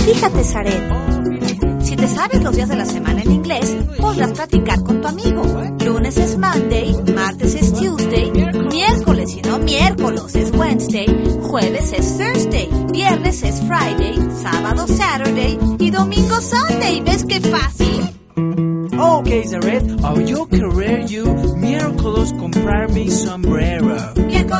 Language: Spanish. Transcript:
Fíjate, Zaret. Si te sabes los días de la semana en inglés, podrás platicar con tu amigo. Lunes es Monday, martes es Tuesday, miércoles y no miércoles es Wednesday, jueves es Thursday, viernes es Friday, sábado Saturday y domingo Sunday. ¿Ves qué fácil? Okay, Zaret, yo querer you miércoles comprar mi sombrero. Miércoles